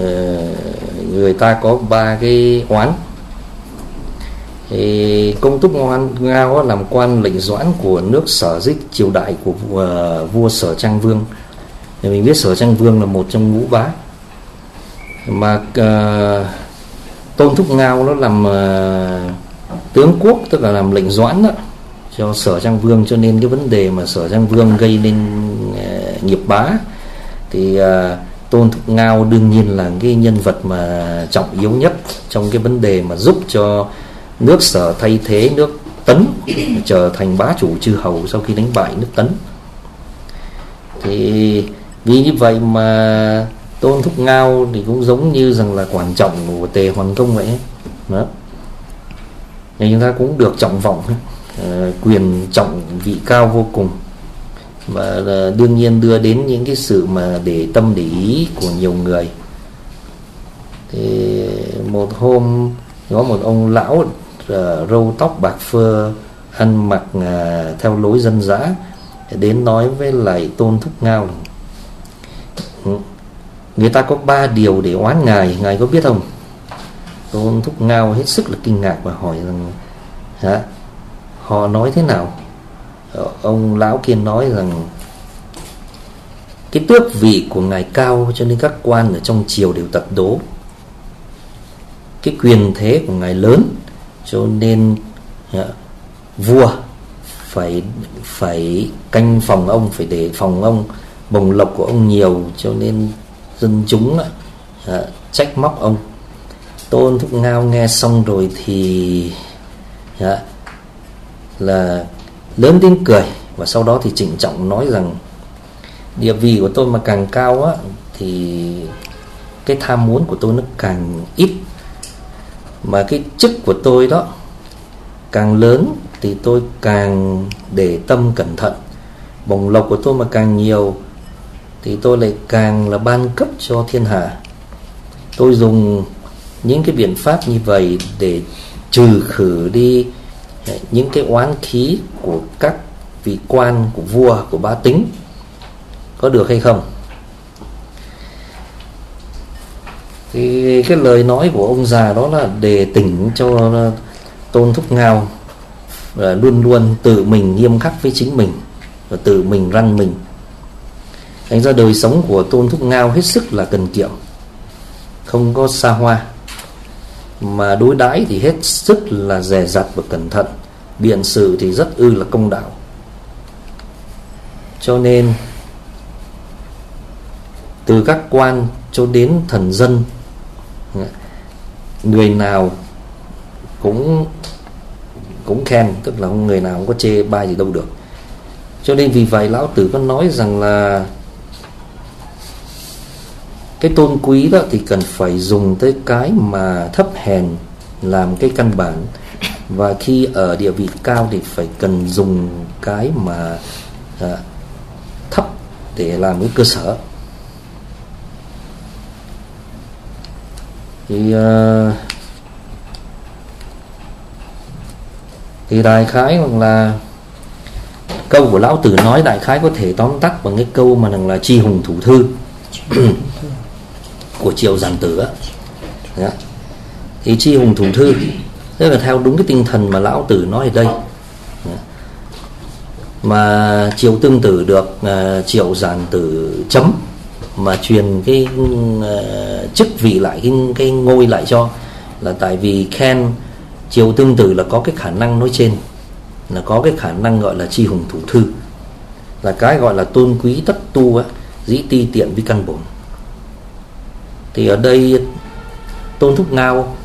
người ta có ba cái oán. Thì Công Thúc Ngao làm quan lệnh doãn của nước Sở Dích, triều đại của vua Sở Trang Vương. Thì mình biết Sở Trang Vương là một trong ngũ bá, mà Tôn Thúc Ngao nó làm tướng quốc, tức là làm lệnh doãn đó, cho Sở Trang Vương. Cho nên cái vấn đề mà Sở Trang Vương gây nên nghiệp bá thì Tôn Thúc Ngao đương nhiên là cái nhân vật mà trọng yếu nhất trong cái vấn đề mà giúp cho nước Sở thay thế nước Tấn, trở thành bá chủ chư hầu sau khi đánh bại nước Tấn. Thì vì như vậy mà Tôn Thúc Ngao thì cũng giống như rằng là quan trọng của Tề Hoàn Công vậy đó. Nhưng chúng ta cũng được trọng vọng, quyền trọng vị cao vô cùng, và đương nhiên đưa đến những cái sự mà để tâm để ý của nhiều người. Thì một hôm có một ông lão râu tóc bạc phơ, ăn mặc theo lối dân dã, đến nói với lại Tôn Thúc Ngao: người ta có 3 điều để oán ngài có biết không? Tôn Thúc Ngao hết sức là kinh ngạc và hỏi rằng: họ nói thế nào? Ông lão kia nói rằng cái tước vị của ngài cao, cho nên các quan ở trong triều đều tật đố. Cái quyền thế của ngài lớn, cho nên vua phải canh phòng ông, phải đề phòng ông. Bổng lộc của ông nhiều, cho nên dân chúng trách móc ông. Tôn Thúc Ngao nghe xong rồi thì là lớn tiếng cười, và sau đó thì trịnh trọng nói rằng địa vị của tôi mà càng cao á, thì cái tham muốn của tôi nó càng ít, mà cái chức của tôi đó càng lớn thì tôi càng để tâm cẩn thận. Bổng lộc của tôi mà càng nhiều thì tôi lại càng là ban cấp cho thiên hạ. Tôi dùng những cái biện pháp như vậy để trừ khử đi những cái oán khí của các vị quan, của vua, của bá tính. Có được hay không? Thì cái lời nói của ông già đó là đề tỉnh cho Tôn Thúc Ngao luôn luôn tự mình nghiêm khắc với chính mình và tự mình răn mình. Thành ra đời sống của Tôn Thúc Ngao hết sức là cần kiệm, không có xa hoa, mà đối đãi thì hết sức là dè dặt và cẩn thận, biện sự thì rất là công đạo. Cho nên từ các quan cho đến thần dân, người nào cũng khen, tức là người nào cũng có chê bai gì đâu được. Cho nên vì vậy Lão Tử có nói rằng là cái tôn quý đó thì cần phải dùng tới cái mà thấp hèn làm cái căn bản, và khi ở địa vị cao thì phải cần dùng cái mà thấp để làm cái cơ sở. Thì đại khái là câu của Lão Tử nói đại khái có thể tóm tắt bằng cái câu mà là chi hùng thủ thư của Triệu Giản Tử á. Thì chi hùng thủ thư tức là theo đúng cái tinh thần mà Lão Tử nói ở đây. Mà Triệu Tương Tử được Triệu Giản Tử chấm, mà truyền cái chức vị lại, cái ngôi lại cho, là tại vì khen Triệu Tương Tử là có cái khả năng nói trên, là có cái khả năng gọi là chi hùng thủ thư, là cái gọi là tôn quý tất tu á, dĩ ti tiện vi căn bổn. Thì ở đây Tôn Thúc Ngao,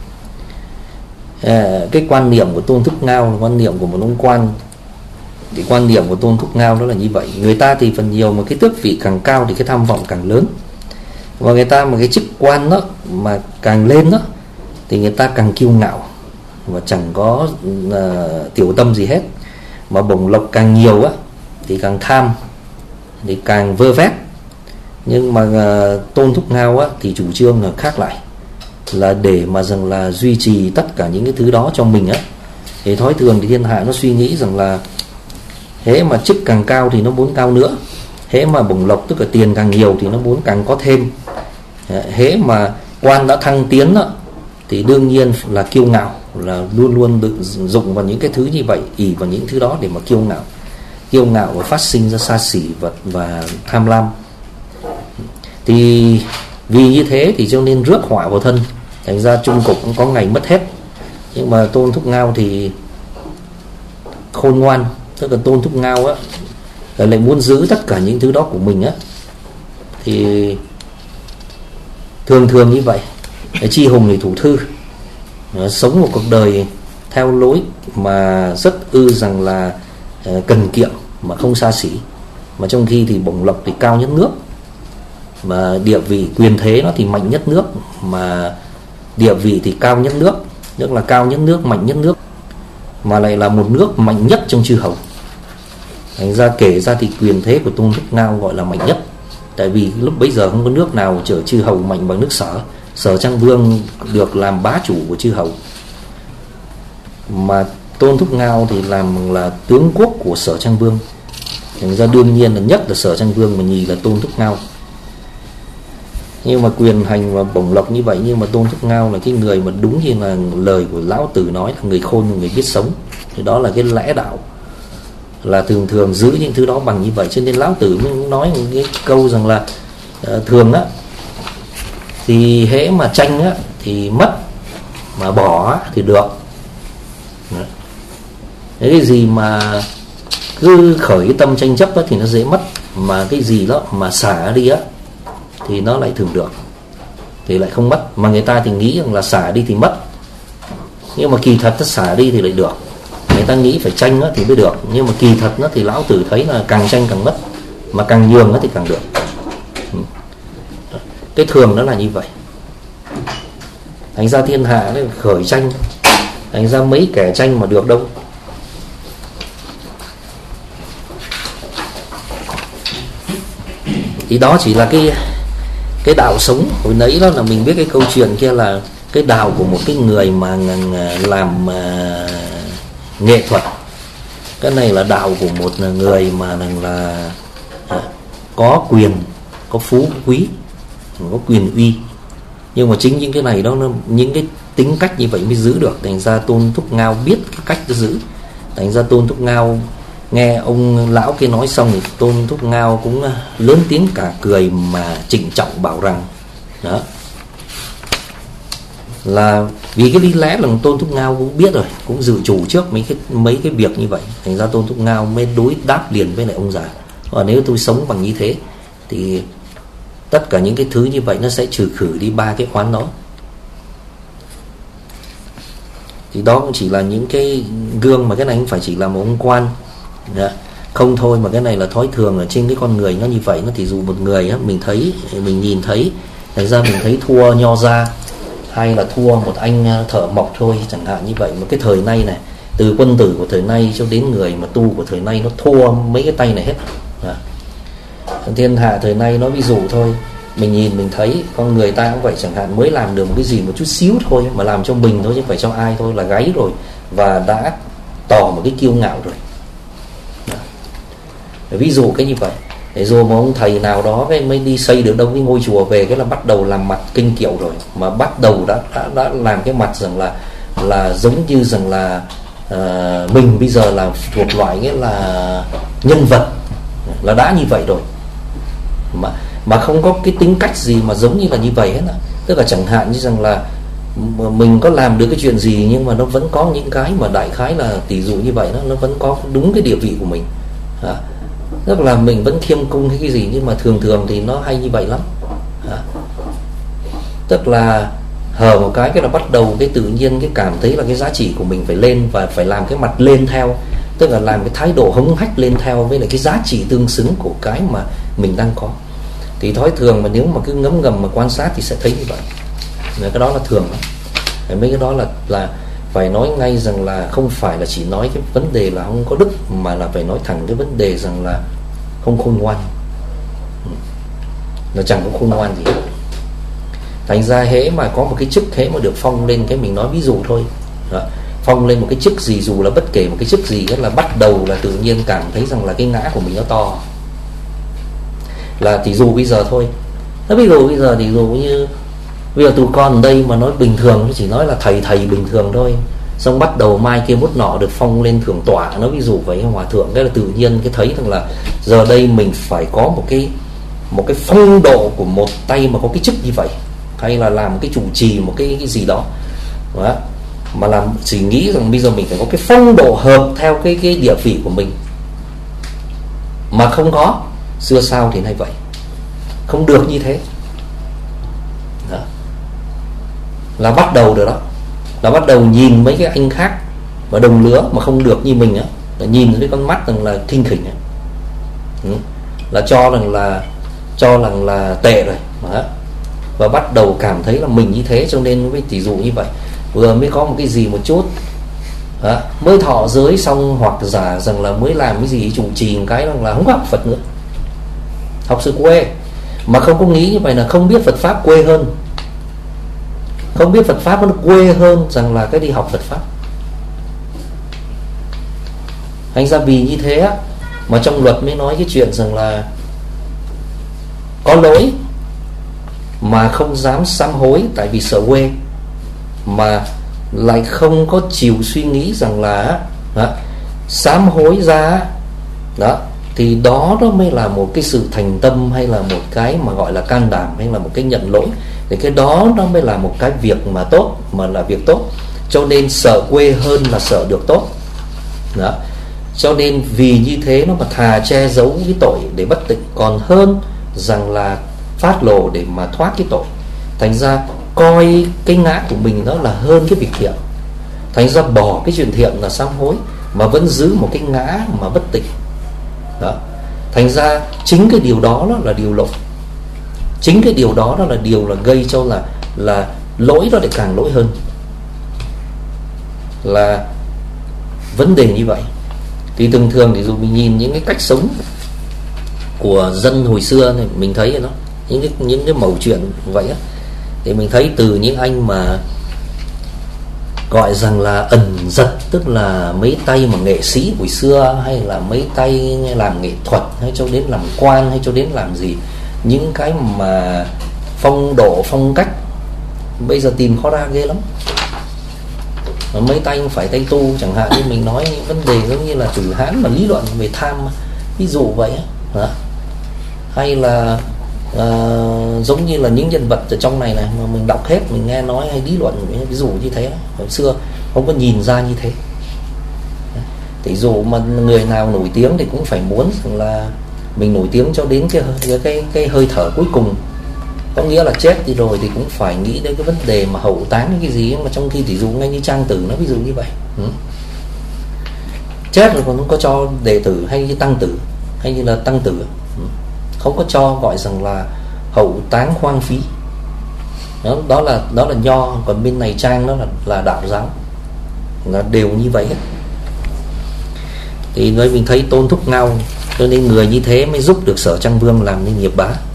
cái quan niệm của Tôn Thúc Ngao là quan niệm của một ông quan. Thì quan niệm của Tôn Thúc Ngao đó là như vậy. Người ta thì phần nhiều mà cái tước vị càng cao thì cái tham vọng càng lớn, và người ta mà cái chức quan đó mà càng lên đó thì người ta càng kiêu ngạo và chẳng có tiểu tâm gì hết. Mà bổng lộc càng nhiều á thì càng tham, thì càng vơ vét. Nhưng mà Tôn Thúc Ngao á thì chủ trương là khác lại, là để mà rằng là duy trì tất cả những cái thứ đó cho mình á. Thì thói thường thì thiên hạ nó suy nghĩ rằng là hễ mà chức càng cao thì nó muốn cao nữa, hễ mà bổng lộc tức là tiền càng nhiều thì nó muốn càng có thêm. Hễ mà quan đã thăng tiến đó, thì đương nhiên là kiêu ngạo, là luôn luôn tự dụng vào những cái thứ như vậy, ỷ vào những thứ đó để mà kiêu ngạo và phát sinh ra xa xỉ và tham lam. Thì vì như thế thì cho nên rước họa vào thân, thành ra chung cục cũng có ngày mất hết. Nhưng mà Tôn Thúc Ngao thì khôn ngoan, tức là Tôn Thúc Ngao á lại muốn giữ tất cả những thứ đó của mình á, thì thường như vậy. Chi Hùng thì thủ thư, sống một cuộc đời theo lối mà rất rằng là cần kiệm mà không xa xỉ, mà trong khi thì bổng lộc thì cao nhất nước, mà địa vị quyền thế nó thì mạnh nhất nước, mà địa vị thì cao nhất nước, tức là cao nhất nước, mạnh nhất nước, mà lại là một nước mạnh nhất trong chư hầu. Thành ra kể ra thì quyền thế của Tôn Thúc Ngao gọi là mạnh nhất, tại vì lúc bấy giờ không có nước nào chở chư hầu mạnh bằng nước Sở. Sở Trang Vương được làm bá chủ của chư hầu, mà Tôn Thúc Ngao thì làm là tướng quốc của Sở Trang Vương. Thành ra đương nhiên là nhất là Sở Trang Vương, mà nhì là Tôn Thúc Ngao. Nhưng mà quyền hành và bổng lộc như vậy, nhưng mà Tôn Thúc Ngao là cái người mà đúng như là lời của Lão Tử nói là người khôn, người biết sống. Thì đó là cái lẽ đạo, là thường giữ những thứ đó bằng như vậy. Cho nên Lão Tử mới nói cái câu rằng là thường á thì hễ mà tranh á thì mất, mà bỏ á thì được. Cái gì mà cứ khởi cái tâm tranh chấp á thì nó dễ mất, mà cái gì đó mà xả đi á thì nó lại thường được, thì lại không mất. Mà người ta thì nghĩ rằng là xả đi thì mất, nhưng mà kỳ thật nó xả đi thì lại được. Người ta nghĩ phải tranh á thì mới được, nhưng mà kỳ thật nó thì Lão Tử thấy là càng tranh càng mất, mà càng nhường á thì càng được. Cái thường nó là như vậy. Thành ra thiên hạ nó khởi tranh, thành ra mấy kẻ tranh mà được đâu. Thì đó chỉ là cái đạo sống. Hồi nãy đó là mình biết cái câu chuyện kia là cái đạo của một cái người mà làm nghệ thuật. Cái này là đạo của một người mà là có quyền, có phú quý, có quyền uy. Nhưng mà chính những cái này đó, những cái tính cách như vậy mới giữ được. Thành ra Tôn Thúc Ngao biết cái cách để giữ. Thành ra Tôn Thúc Ngao nghe ông lão kia nói xong thì Tôn Thúc Ngao cũng lớn tiếng cả cười, mà trịnh trọng bảo rằng đó là vì cái lý lẽ là Tôn Thúc Ngao cũng biết rồi, cũng dự chủ trước mấy cái việc như vậy. Thành ra Tôn Thúc Ngao mới đối đáp liền với lại ông già: và nếu tôi sống bằng như thế thì tất cả những cái thứ như vậy nó sẽ trừ khử đi ba cái oán đó. Thì đó cũng chỉ là những cái gương, mà cái này không phải chỉ là một ông quan không thôi, mà cái này là thói thường ở trên cái con người nó như vậy. Nó thì dù một người á, mình nhìn thấy, thành ra mình thấy thua Nho Gia hay là thua một anh thợ mộc thôi chẳng hạn như vậy. Mà cái thời nay này, từ quân tử của thời nay cho đến người mà tu của thời nay, nó thua mấy cái tay này hết. Thiên hạ thời nay nó ví dụ thôi, mình nhìn mình thấy con người ta cũng vậy chẳng hạn, mới làm được một cái gì một chút xíu thôi mà làm cho mình thôi chứ không phải cho ai thôi là gáy rồi, và đã tỏ một cái kiêu ngạo rồi. Ví dụ cái như vậy. Để rồi một ông thầy nào đó cái mới đi xây được đâu cái ngôi chùa về, cái là bắt đầu làm mặt kinh kiệu rồi, mà bắt đầu đã làm cái mặt rằng là giống như rằng là mình bây giờ là thuộc loại nghĩa là nhân vật, là đã như vậy rồi, mà không có cái tính cách gì mà giống như là như vậy hết. Tức là chẳng hạn như rằng là mình có làm được cái chuyện gì, nhưng mà nó vẫn có những cái mà đại khái là tỷ dụ như vậy đó, nó vẫn có đúng cái địa vị của mình. Tức là mình vẫn khiêm cung hay cái gì, nhưng mà thường thì nó hay như vậy lắm. Tức là hở một cái là bắt đầu cái tự nhiên cái cảm thấy là cái giá trị của mình phải lên, và phải làm cái mặt lên theo. Tức là làm cái thái độ hống hách lên theo với lại cái giá trị tương xứng của cái mà mình đang có. Thì thói thường mà nếu mà cứ ngấm ngầm mà quan sát thì sẽ thấy như vậy. Cái đó là thường lắm. Mấy cái đó là phải nói ngay rằng là không phải là chỉ nói cái vấn đề là không có đức, mà là phải nói thẳng cái vấn đề rằng là không khôn ngoan, là chẳng có khôn ngoan gì hết. Thành ra hễ mà có một cái chức, hễ mà được phong lên, cái mình nói ví dụ thôi, phong lên một cái chức gì, dù là bất kể một cái chức gì, là bắt đầu là tự nhiên cảm thấy rằng là cái ngã của mình nó to. Là tỷ dụ bây giờ thôi, Thế ví dụ bây giờ thì dụ như bây giờ tụi con ở đây mà nói bình thường, chỉ nói là thầy bình thường thôi, xong bắt đầu mai kia mốt nọ được phong lên thượng tọa, nó ví dụ vậy hòa thượng, cái là tự nhiên cái thấy rằng là giờ đây mình phải có một cái phong độ của một tay mà có cái chức như vậy, hay là làm cái chủ trì một cái gì đó. Đó, mà làm chỉ nghĩ rằng bây giờ mình phải có cái phong độ hợp theo cái địa vị của mình, mà không có xưa sao thì nay vậy, không được như thế. Đó, là bắt đầu rồi đó, là bắt đầu nhìn mấy cái anh khác mà đồng lứa mà không được như mình á, là nhìn với con mắt rằng là khinh khỉnh á, là cho rằng là tệ rồi. Đó, và bắt đầu cảm thấy là mình như thế, cho nên mới tỷ dụ như vậy. Vừa mới có một cái gì một chút, đó, mới thọ giới xong, hoặc giả rằng là mới làm cái gì chủ trì một cái là không có học Phật nữa, học sự quê. Mà không có nghĩ như vậy là không biết Phật Pháp quê hơn, không biết Phật Pháp nó quê hơn rằng là cái đi học Phật Pháp. Thành ra vì như thế á, mà trong luật mới nói cái chuyện rằng là có lỗi mà không dám sám hối tại vì sợ quê, mà lại không có chịu suy nghĩ rằng là đó, sám hối ra đó, thì đó mới là một cái sự thành tâm, hay là một cái mà gọi là can đảm, hay là một cái nhận lỗi. Thì cái đó nó mới là một cái việc mà tốt, mà là việc tốt. Cho nên sợ quê hơn là sợ được tốt. Đó, cho nên vì như thế nó mà thà che giấu cái tội để bất tịnh, còn hơn rằng là phát lộ để mà thoát cái tội. Thành ra coi cái ngã của mình nó là hơn cái việc thiện, thành ra bỏ cái chuyện thiện là sám hối, mà vẫn giữ một cái ngã mà bất tịnh. Đó, thành ra chính cái điều đó là điều lỗi, chính cái điều đó là điều là gây cho là lỗi đó lại càng lỗi hơn, là vấn đề như vậy. Thì thường thường thì dù mình nhìn những cái cách sống của dân hồi xưa này, mình thấy nó những cái mẩu chuyện vậy á, thì mình thấy từ những anh mà gọi rằng là ẩn giật, tức là mấy tay mà nghệ sĩ hồi xưa, hay là mấy tay làm nghệ thuật, hay cho đến làm quan, hay cho đến làm gì, những cái mà phong độ phong cách bây giờ tìm khó ra ghê lắm. Mấy tay không phải tay tu, chẳng hạn như mình nói những vấn đề giống như là Tử Hán mà lý luận về tham, ví dụ vậy á, hay là giống như là những nhân vật ở trong này mà mình đọc hết, mình nghe nói hay lý luận ví dụ như thế. Hồi xưa không có nhìn ra như thế. Thì dù mà người nào nổi tiếng thì cũng phải muốn rằng là mình nổi tiếng cho đến cái hơi thở cuối cùng, có nghĩa là chết đi rồi thì cũng phải nghĩ đến cái vấn đề mà hậu táng cái gì. Mà trong khi tỷ dụ ngay như Trang Tử nó ví dụ như vậy, chết rồi còn không có cho đệ tử hay như tăng tử, hay như là tăng tử, không có cho gọi rằng là hậu táng hoang phí. Đó là Nho, còn bên này Trang đó là Đạo giáo, là đều như vậy hết. Thì nơi mình thấy Tôn Thúc Ngao, cho nên người như thế mới giúp được Sở Trang Vương làm nên nghiệp bá.